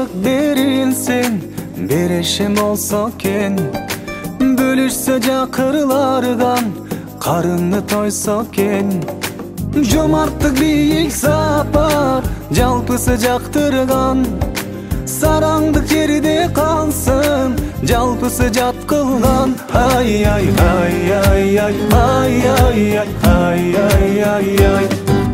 Жомарттык берилсен берешем болсо экен, бөлүшсө жакырлардан карыны тойсо экен. Жомарттык бийик сапар жалпысы жактырган, сараңдык жерде калсын жалпысы жат кылган. Ай ай ай ай ай ай ай ай ай ай ай.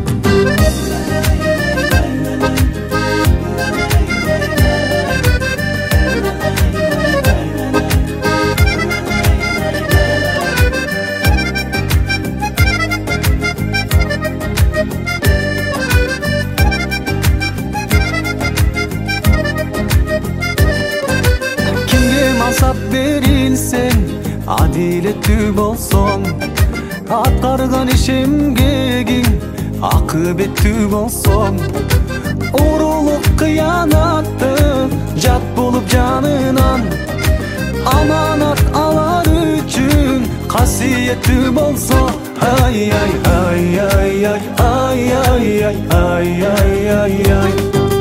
Мансап берилсен адилеттүү болсоң, аткарган иш эмгегиң акыбеттүү болсоң, уурулук кыянатты жат болуп жанынан аманат алар үчүн касиеттүү болсо. Ай ай ай ай ай ай ай ай ай ай ай.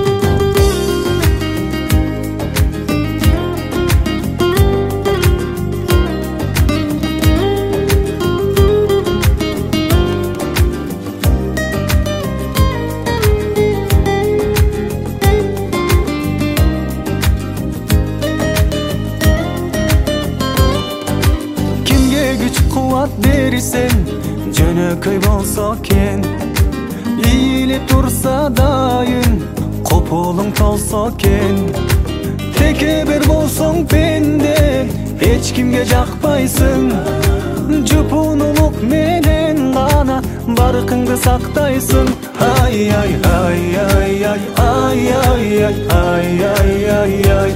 Кубат берсең жөнөкөй болсо экен, ийилип турса дайым кополуң толсо экен. Текебер болсоң пенде эч кимге жакпайсың, жупунулук менен гана баркыңды сактайсың. Ай ай ай ай ай ай ай ай ай ай ай.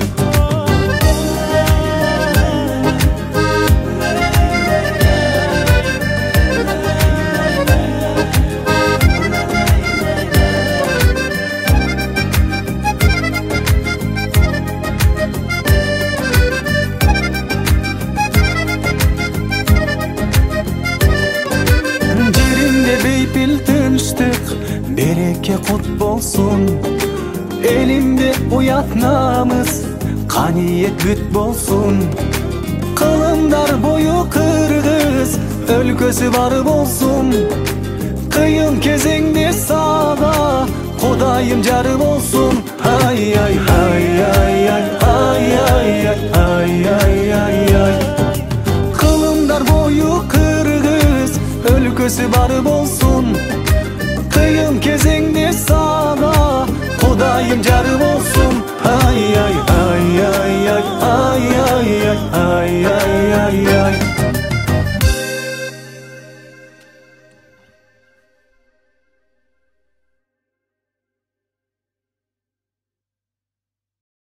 Бейпил тынчтык береке кут болсун, элимде уят намыс каниет бүт болсун. Кылымдар бою кыргыз өлкөсү бар болсун, кыйын кезеңде сага Кудайым жары болсун. Ай ай ай ай ай ай ай ай ай ай ай. Кылымдар бою кыргыз өлкөсү бар болсун, кыйын кезеңде сага Кудайым жары болсун. Ай ай